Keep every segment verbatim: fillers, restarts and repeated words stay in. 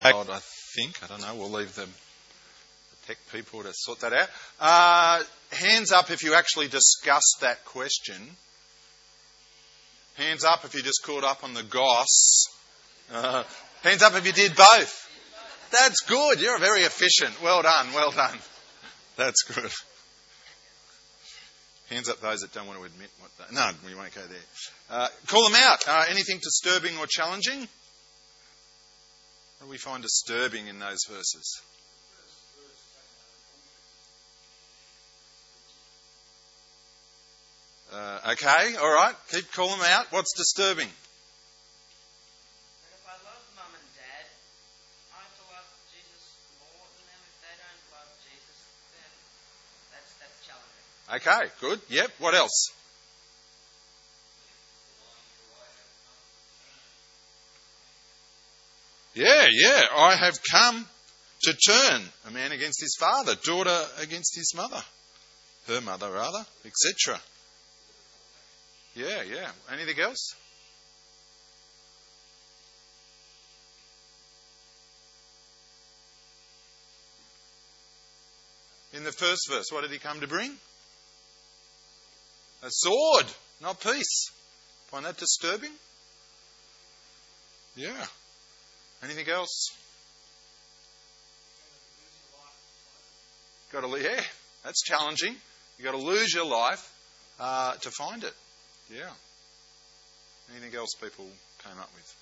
God, I think. I don't know. We'll leave the tech people to sort that out. Uh, hands up if you actually discussed that question. Hands up if you just caught up on the goss. Uh, hands up if you did both. That's good. You're very efficient. Well done. Well done. That's good. Hands up those that don't want to admit what they... No, we won't go there. Uh, call them out. Uh, anything disturbing or challenging? What do we find disturbing in those verses? Uh, okay, all right. Keep calling them out. What's disturbing? If I love mum and dad, I have to love Jesus more than them. If they don't love Jesus, then that's that's challenging. Okay, good. Yep. What else? Yeah, yeah. I have come to turn a man against his father, daughter against his mother, her mother rather, et cetera. Yeah, yeah. Anything else? In the first verse, what did he come to bring? A sword, not peace. Find that disturbing? Yeah. Anything else? Got to, yeah, that's challenging. You've got to lose your life uh, to find it. Yeah. Anything else people came up with?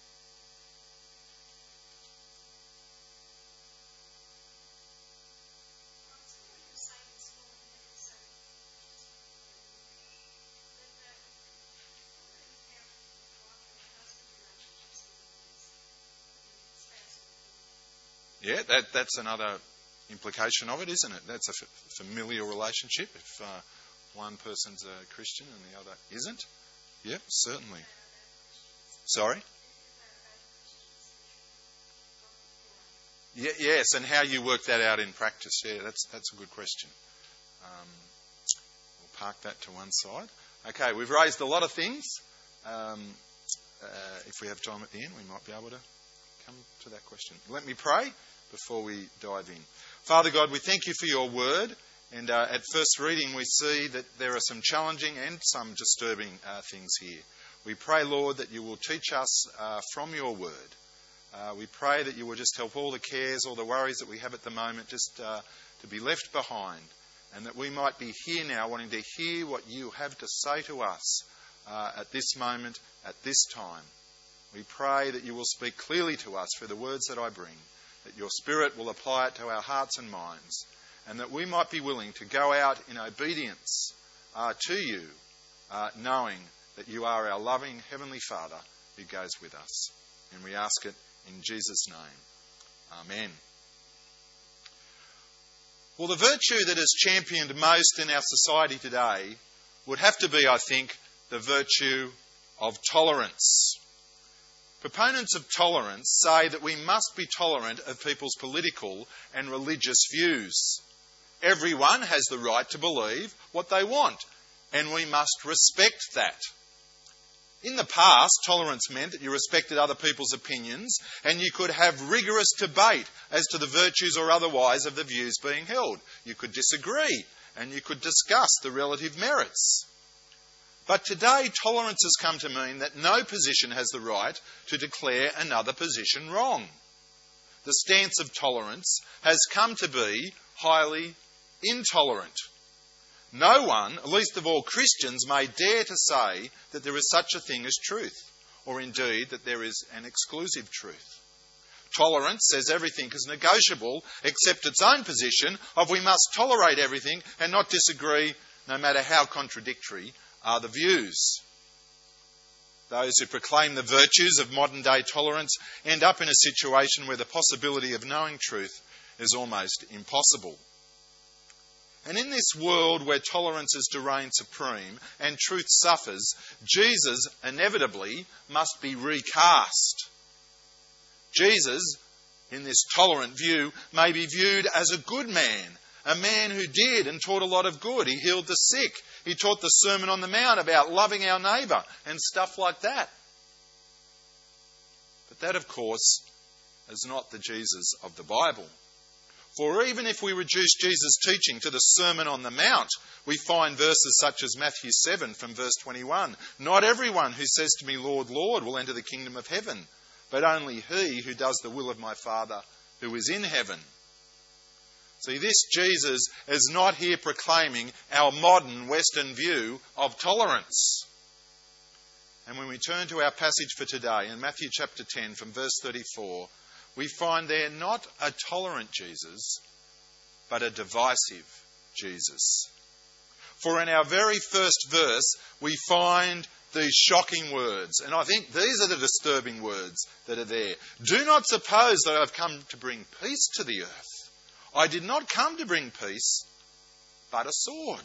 Yeah, that, that's another implication of it, isn't it? That's a f- familial relationship. If uh, one person's a Christian and the other isn't. Yep, certainly. Sorry? Yeah, yes, and how you work that out in practice. Yeah, that's that's a good question. Um, we'll park that to one side. Okay, we've raised a lot of things. Um, uh, if we have time at the end, we might be able to come to that question. Let me pray before we dive in. Father God, we thank you for your word. And uh, at first reading, we see that there are some challenging and some disturbing uh, things here. We pray, Lord, that you will teach us uh, from your word. Uh, we pray that you will just help all the cares, all the worries that we have at the moment just uh, to be left behind. And that we might be here now wanting to hear what you have to say to us uh, at this moment, at this time. We pray that you will speak clearly to us through the words that I bring. That your Spirit will apply it to our hearts and minds. And that we might be willing to go out in obedience uh, to you, uh, knowing that you are our loving Heavenly Father who goes with us. And we ask it in Jesus' name. Amen. Well, the virtue that is championed most in our society today would have to be, I think, the virtue of tolerance. Proponents of tolerance say that we must be tolerant of people's political and religious views. Everyone has the right to believe what they want, and we must respect that. In the past, tolerance meant that you respected other people's opinions, and you could have rigorous debate as to the virtues or otherwise of the views being held. You could disagree, and you could discuss the relative merits. But today, tolerance has come to mean that no position has the right to declare another position wrong. The stance of tolerance has come to be highly intolerant. No one, least of all Christians, may dare to say that there is such a thing as truth, or indeed that there is an exclusive truth. Tolerance says everything is negotiable except its own position of we must tolerate everything and not disagree no matter how contradictory are the views. Those who proclaim the virtues of modern day tolerance end up in a situation where the possibility of knowing truth is almost impossible. And in this world where tolerance is to reign supreme and truth suffers, Jesus inevitably must be recast. Jesus, in this tolerant view, may be viewed as a good man, a man who did and taught a lot of good. He healed the sick. He taught the Sermon on the Mount about loving our neighbour and stuff like that. But that, of course, as not the Jesus of the Bible. For even if we reduce Jesus' teaching to the Sermon on the Mount, we find verses such as Matthew seven from verse twenty-one. Not everyone who says to me, Lord, Lord, will enter the kingdom of heaven, but only he who does the will of my Father who is in heaven. See, this Jesus is not here proclaiming our modern Western view of tolerance. And when we turn to our passage for today in Matthew chapter ten from verse thirty-four, we find there not a tolerant Jesus, but a divisive Jesus. For in our very first verse, we find these shocking words. And I think these are the disturbing words that are there. Do not suppose that I have come to bring peace to the earth. I did not come to bring peace, but a sword.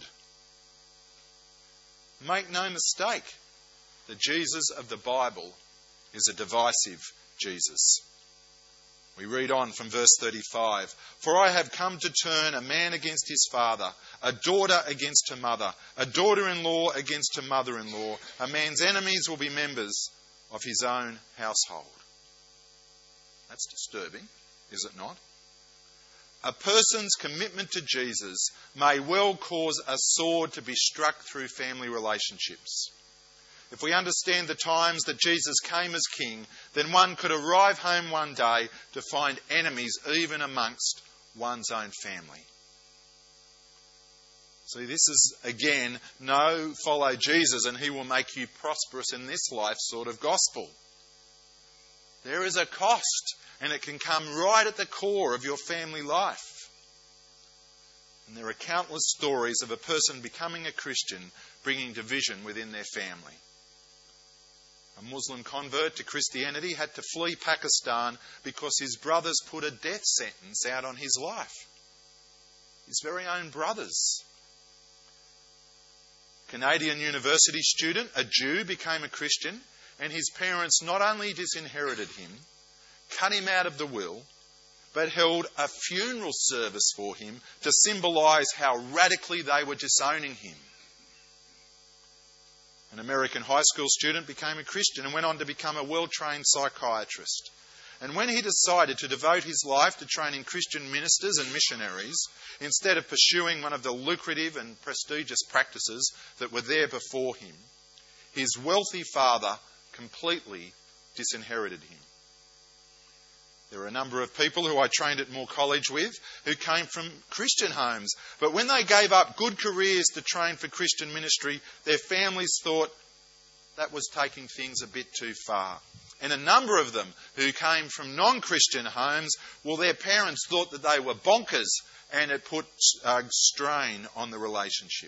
Make no mistake, the Jesus of the Bible is a divisive Jesus. We read on from verse thirty-five. For I have come to turn a man against his father, a daughter against her mother, a daughter-in-law against her mother-in-law. A man's enemies will be members of his own household. That's disturbing, is it not? A person's commitment to Jesus may well cause a sword to be struck through family relationships. If we understand the times that Jesus came as king, then one could arrive home one day to find enemies even amongst one's own family. See, this is, again, no follow Jesus and he will make you prosperous in this life sort of gospel. There is a cost, and it can come right at the core of your family life. And there are countless stories of a person becoming a Christian bringing division within their family. A Muslim convert to Christianity had to flee Pakistan because his brothers put a death sentence out on his life. His very own brothers. Canadian university student, a Jew, became a Christian, and his parents not only disinherited him, cut him out of the will, but held a funeral service for him to symbolise how radically they were disowning him. An American high school student became a Christian and went on to become a well-trained psychiatrist. And when he decided to devote his life to training Christian ministers and missionaries, instead of pursuing one of the lucrative and prestigious practices that were there before him, his wealthy father completely disinherited him. There are a number of people who I trained at Moore College with who came from Christian homes. But when they gave up good careers to train for Christian ministry, their families thought that was taking things a bit too far. And a number of them who came from non-Christian homes, well, their parents thought that they were bonkers and it put uh, strain on the relationship.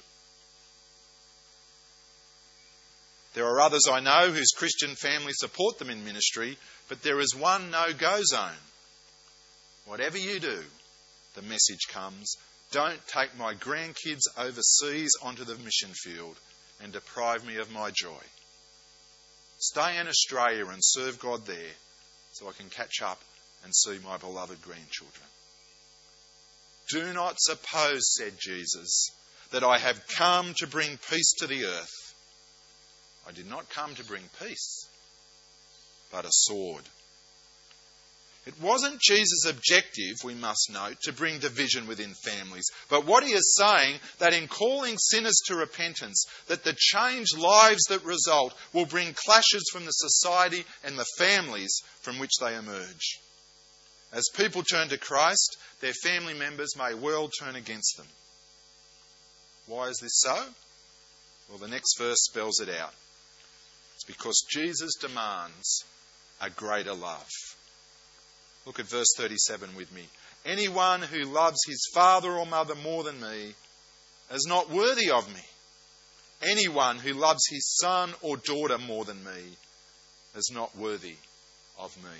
There are others I know whose Christian family support them in ministry, but there is one no-go zone. Whatever you do, the message comes, don't take my grandkids overseas onto the mission field and deprive me of my joy. Stay in Australia and serve God there so I can catch up and see my beloved grandchildren. Do not suppose, said Jesus, that I have come to bring peace to the earth. I did not come to bring peace, but a sword. It wasn't Jesus' objective, we must note, to bring division within families. But what he is saying, that in calling sinners to repentance, that the changed lives that result will bring clashes from the society and the families from which they emerge. As people turn to Christ, their family members may well turn against them. Why is this so? Well, the next verse spells it out. It's because Jesus demands a greater love. Look at verse thirty-seven with me. Anyone who loves his father or mother more than me is not worthy of me. Anyone who loves his son or daughter more than me is not worthy of me.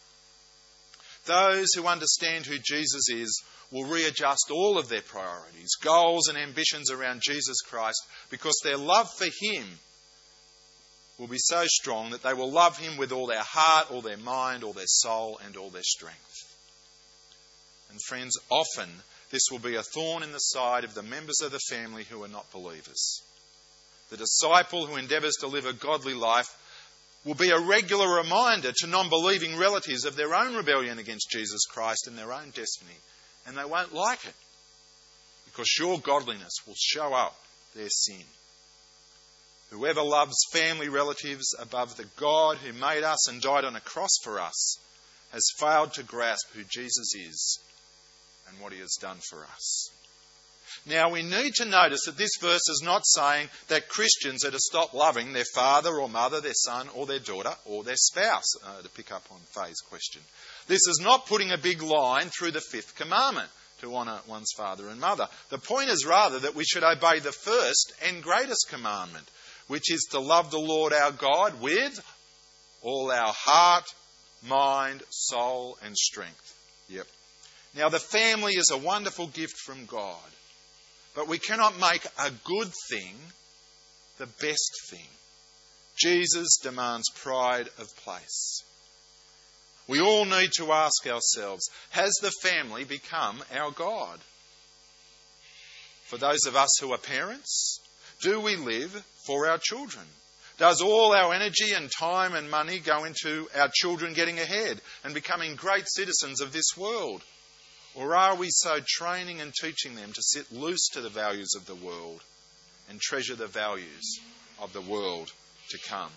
Those who understand who Jesus is will readjust all of their priorities, goals and ambitions around Jesus Christ, because their love for him will be so strong that they will love him with all their heart, all their mind, all their soul and all their strength. And friends, often this will be a thorn in the side of the members of the family who are not believers. The disciple who endeavours to live a godly life will be a regular reminder to non-believing relatives of their own rebellion against Jesus Christ and their own destiny. And they won't like it, because sure godliness will show up their sin. Whoever loves family relatives above the God who made us and died on a cross for us has failed to grasp who Jesus is and what he has done for us. Now, we need to notice that this verse is not saying that Christians are to stop loving their father or mother, their son or their daughter or their spouse, uh, to pick up on Faye's question. This is not putting a big line through the fifth commandment to honour one's father and mother. The point is rather that we should obey the first and greatest commandment, which is to love the Lord our God with all our heart, mind, soul and strength. Yep. Now, the family is a wonderful gift from God, but we cannot make a good thing the best thing. Jesus demands pride of place. We all need to ask ourselves, has the family become our God? For those of us who are parents, do we live for our children? Does all our energy and time and money go into our children getting ahead and becoming great citizens of this world? Or are we so training and teaching them to sit loose to the values of the world and treasure the values of the world to come?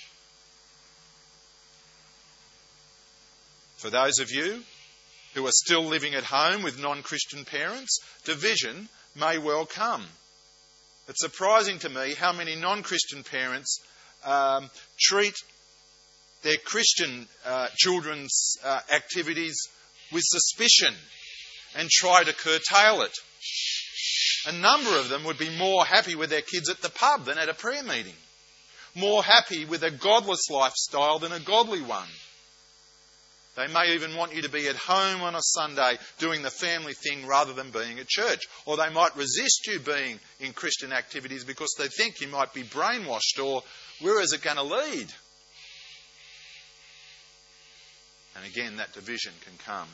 For those of you who are still living at home with non-Christian parents, division may well come. It's surprising to me how many non-Christian parents um, treat their Christian uh, children's uh, activities with suspicion and try to curtail it. A number of them would be more happy with their kids at the pub than at a prayer meeting. More happy with a godless lifestyle than a godly one. They may even want you to be at home on a Sunday doing the family thing rather than being at church. Or they might resist you being in Christian activities because they think you might be brainwashed, or where is it going to lead? And again, that division can come.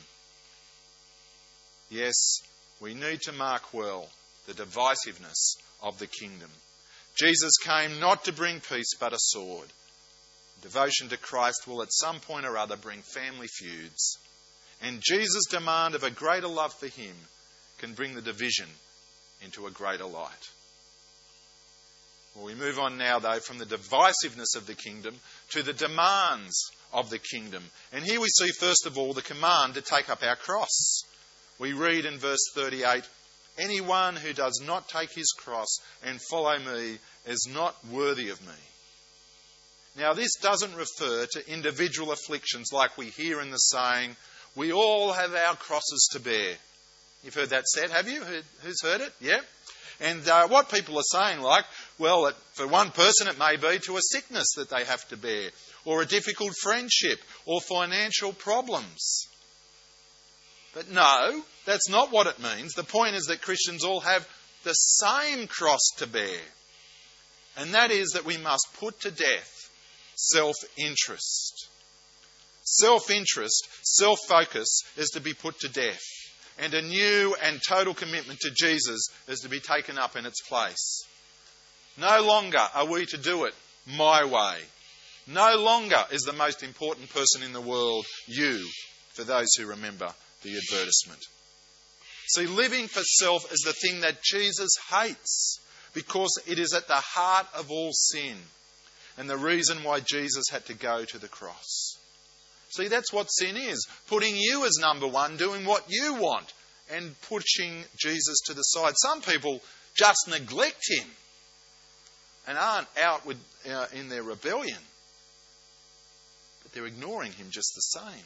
Yes, we need to mark well the divisiveness of the kingdom. Jesus came not to bring peace but a sword. Devotion to Christ will at some point or other bring family feuds. And Jesus' demand of a greater love for him can bring the division into a greater light. Well, we move on now, though, from the divisiveness of the kingdom to the demands of the kingdom. And here we see, first of all, the command to take up our cross. We read in verse thirty-eight, "Anyone who does not take his cross and follow me is not worthy of me." Now, this doesn't refer to individual afflictions like we hear in the saying, "We all have our crosses to bear." You've heard that said, have you? Who's heard it? Yeah? And uh, what people are saying, like, well, it, for one person it may be to a sickness that they have to bear, or a difficult friendship, or financial problems. But no, that's not what it means. The point is that Christians all have the same cross to bear. And that is that we must put to death self-interest. Self-interest, self-focus is to be put to death. And a new and total commitment to Jesus is to be taken up in its place. No longer are we to do it my way. No longer is the most important person in the world you, for those who remember the advertisement. See, living for self is the thing that Jesus hates, because it is at the heart of all sin and the reason why Jesus had to go to the cross. See, that's what sin is. Putting you as number one, doing what you want, and pushing Jesus to the side. Some people just neglect him and aren't out with, uh, in their rebellion, but they're ignoring him just the same.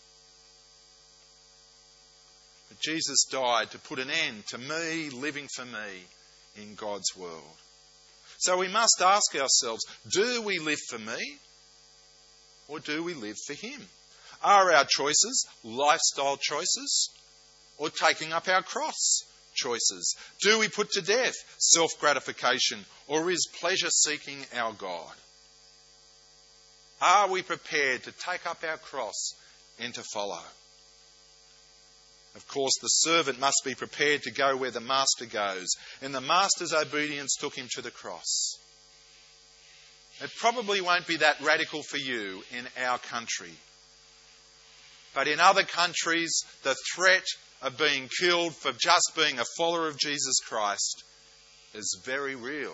But Jesus died to put an end to me living for me in God's world. So we must ask ourselves, do we live for me or do we live for him? Are our choices lifestyle choices or taking up our cross choices? Do we put to death self-gratification or is pleasure-seeking our God? Are we prepared to take up our cross and to follow? Of course, the servant must be prepared to go where the master goes, and the master's obedience took him to the cross. It probably won't be that radical for you in our country. But in other countries, the threat of being killed for just being a follower of Jesus Christ is very real.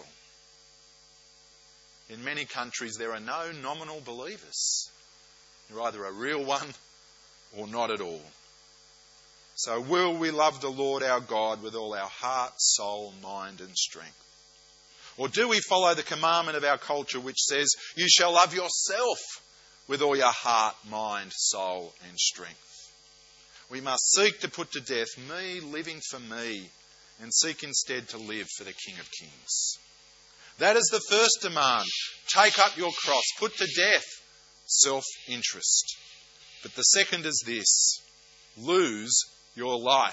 In many countries, there are no nominal believers. You're either a real one or not at all. So will we love the Lord our God with all our heart, soul, mind and strength? Or do we follow the commandment of our culture which says, you shall love yourself with all your heart, mind, soul and strength? We must seek to put to death me living for me and seek instead to live for the King of Kings. That is the first demand. Take up your cross. Put to death self-interest. But the second is this. Lose your life.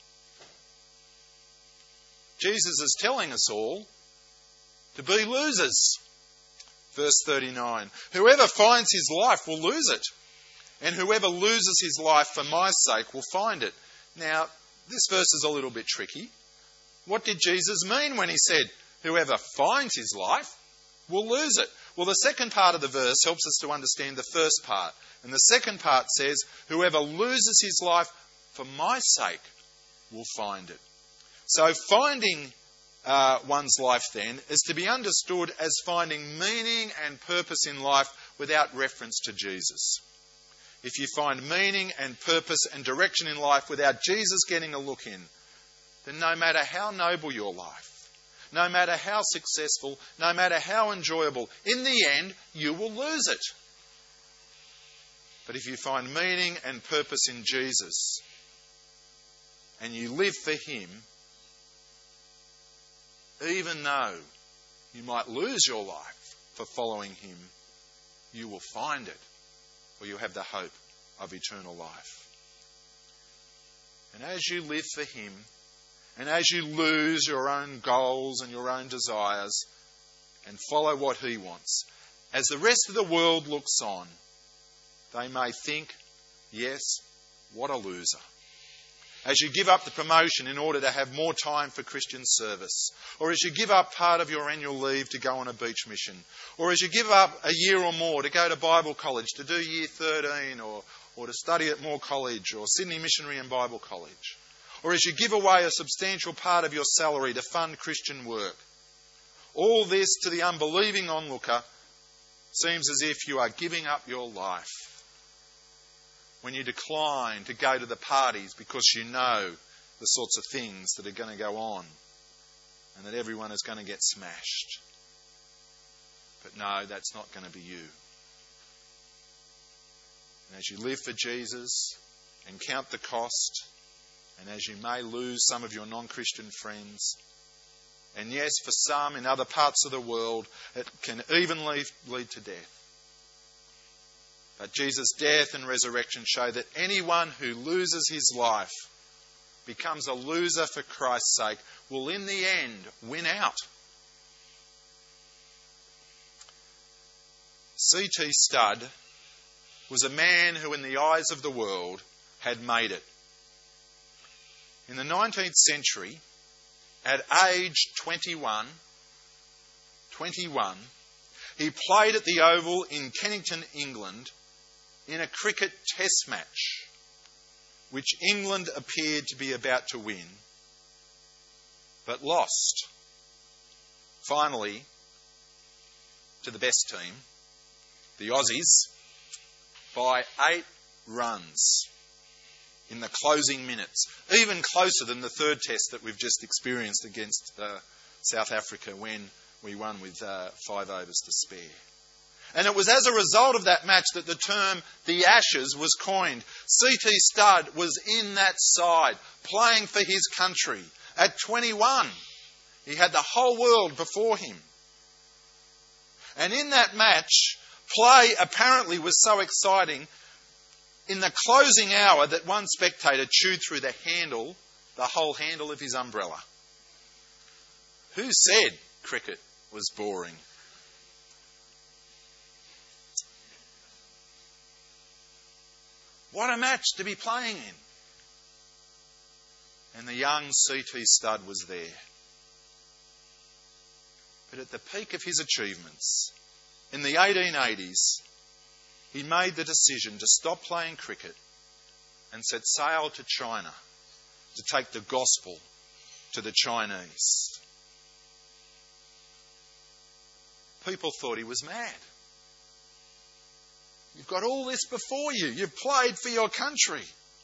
Jesus is telling us all to be losers. Verse thirty-nine. Whoever finds his life will lose it. And whoever loses his life for my sake will find it. Now, this verse is a little bit tricky. What did Jesus mean when he said, whoever finds his life will lose it? Well, the second part of the verse helps us to understand the first part. And the second part says, whoever loses his life for my sake will find it. So finding uh, one's life then is to be understood as finding meaning and purpose in life without reference to Jesus. If you find meaning and purpose and direction in life without Jesus getting a look in, then no matter how noble your life, no matter how successful, no matter how enjoyable, in the end, you will lose it. But if you find meaning and purpose in Jesus, and you live for him, even though you might lose your life for following him, you will find it, or you have the hope of eternal life. And as you live for him, and as you lose your own goals and your own desires and follow what he wants, as the rest of the world looks on, they may think, yes, what a loser. As you give up the promotion in order to have more time for Christian service, or as you give up part of your annual leave to go on a beach mission, or as you give up a year or more to go to Bible college, to do year thirteen, or, or to study at Moore College, or Sydney Missionary and Bible College, or as you give away a substantial part of your salary to fund Christian work. All this to the unbelieving onlooker seems as if you are giving up your life when you decline to go to the parties because you know the sorts of things that are going to go on and that everyone is going to get smashed. But no, that's not going to be you. And as you live for Jesus and count the cost, and as you may lose some of your non-Christian friends, and yes, for some in other parts of the world, it can even lead, lead to death. But Jesus' death and resurrection show that anyone who loses his life, becomes a loser for Christ's sake, will in the end win out. C T Studd was a man who in the eyes of the world had made it. In the nineteenth century, at age twenty-one, twenty-one, he played at the Oval in Kennington, England, in a cricket test match, which England appeared to be about to win, but lost, finally, to the best team, the Aussies, by eight runs in the closing minutes, even closer than the third test that we've just experienced against uh, South Africa when we won with uh, five overs to spare. And it was as a result of that match that the term the Ashes was coined. C T Studd was in that side, playing for his country. At twenty-one, he had the whole world before him. And in that match, play apparently was so exciting, in the closing hour that one spectator chewed through the handle, the whole handle of his umbrella. Who said cricket was boring? What a match to be playing in. And the young C T Studd was there. But at the peak of his achievements, in the eighteen eighties, he made the decision to stop playing cricket and set sail to China to take the gospel to the Chinese. People thought he was mad. You've got all this before you. You've played for your country.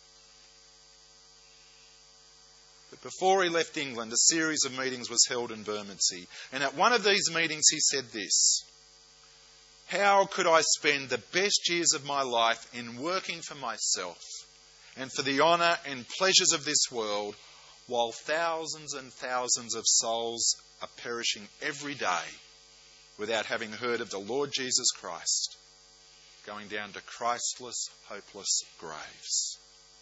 But before he left England, a series of meetings was held in Bermondsey. And at one of these meetings he said this: "How could I spend the best years of my life in working for myself and for the honour and pleasures of this world, while thousands and thousands of souls are perishing every day without having heard of the Lord Jesus Christ, going down to Christless, hopeless graves?"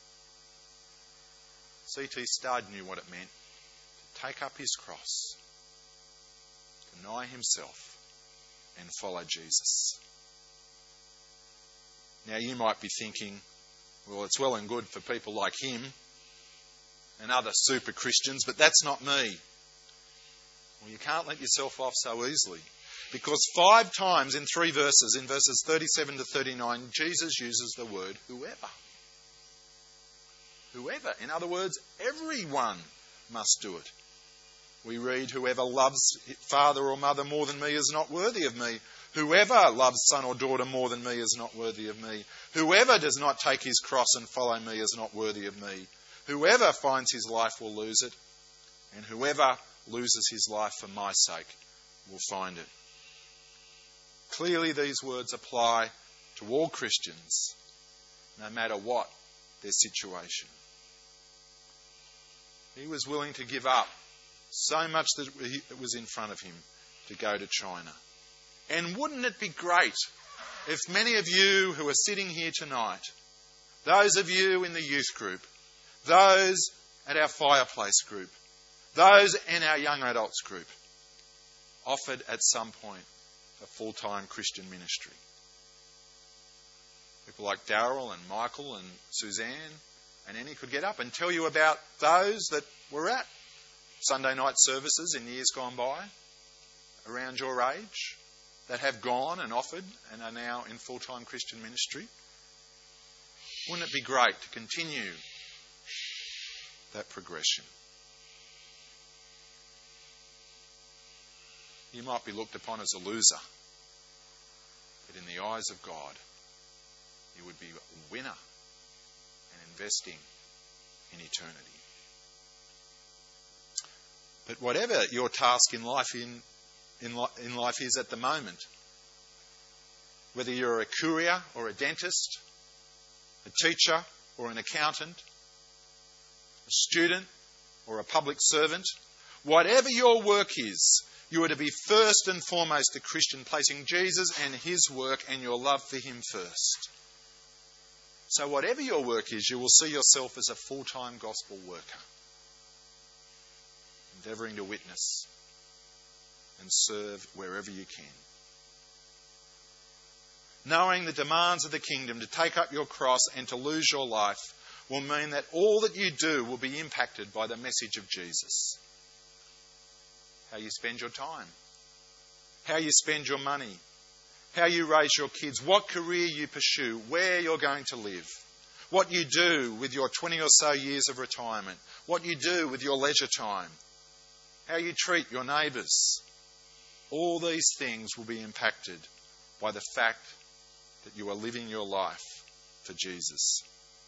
C T Studd knew what it meant to take up his cross, deny himself, and follow Jesus. Now you might be thinking, well, it's well and good for people like him and other super Christians, but that's not me. Well, you can't let yourself off so easily, because five times in three verses, in verses thirty-seven to thirty-nine, Jesus uses the word whoever. Whoever. In other words, everyone must do it. We read, "Whoever loves father or mother more than me is not worthy of me. Whoever loves son or daughter more than me is not worthy of me. Whoever does not take his cross and follow me is not worthy of me. Whoever finds his life will lose it, and whoever loses his life for my sake will find it." Clearly these words apply to all Christians, no matter what their situation. He was willing to give up so much that it was in front of him to go to China. And wouldn't it be great if many of you who are sitting here tonight, those of you in the youth group, those at our fireplace group, those in our young adults group, offered at some point a full-time Christian ministry? People like Darryl and Michael and Suzanne and Annie could get up and tell you about those that were at Sunday night services in years gone by, around your age, that have gone and offered and are now in full-time Christian ministry. Wouldn't it be great to continue that progression? You might be looked upon as a loser, but in the eyes of God, you would be a winner and investing in eternity. But whatever your task in life in, in, in life is at the moment, whether you're a courier or a dentist, a teacher or an accountant, a student or a public servant, whatever your work is, you are to be first and foremost a Christian, placing Jesus and his work and your love for him first. So whatever your work is, you will see yourself as a full-time gospel worker, endeavouring to witness and serve wherever you can. Knowing the demands of the kingdom to take up your cross and to lose your life will mean that all that you do will be impacted by the message of Jesus. How you spend your time, how you spend your money, how you raise your kids, what career you pursue, where you're going to live, what you do with your twenty or so years of retirement, what you do with your leisure time, how you treat your neighbours. All these things will be impacted by the fact that you are living your life for Jesus.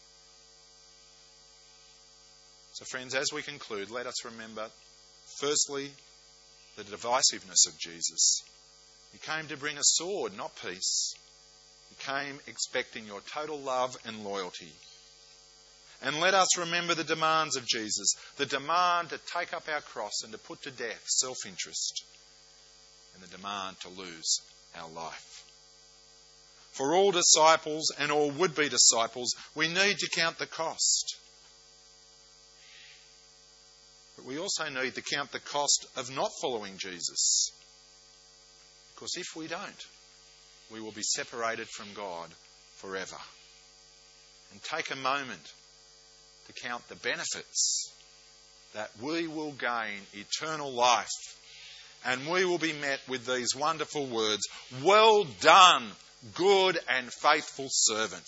So friends, as we conclude, let us remember, firstly, the divisiveness of Jesus. He came to bring a sword, not peace. He came expecting your total love and loyalty. And let us remember the demands of Jesus, the demand to take up our cross and to put to death self-interest, and the demand to lose our life. For all disciples and all would-be disciples, we need to count the cost. But we also need to count the cost of not following Jesus. Because if we don't, we will be separated from God forever. And take a moment to count the benefits that we will gain eternal life and we will be met with these wonderful words, "Well done, good and faithful servant."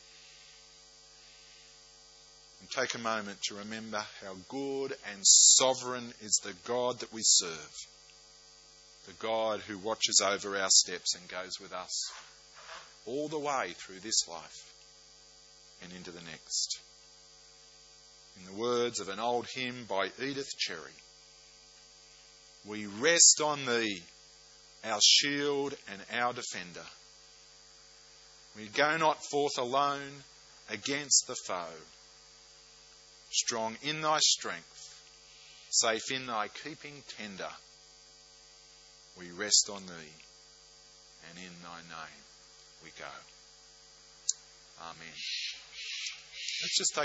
And take a moment to remember how good and sovereign is the God that we serve. The God who watches over our steps and goes with us all the way through this life and into the next. In the words of an old hymn by Edith Cherry, "We rest on Thee, our shield and our defender. We go not forth alone against the foe. Strong in Thy strength, safe in Thy keeping tender. We rest on Thee, and in Thy name we go." Amen. Let's just take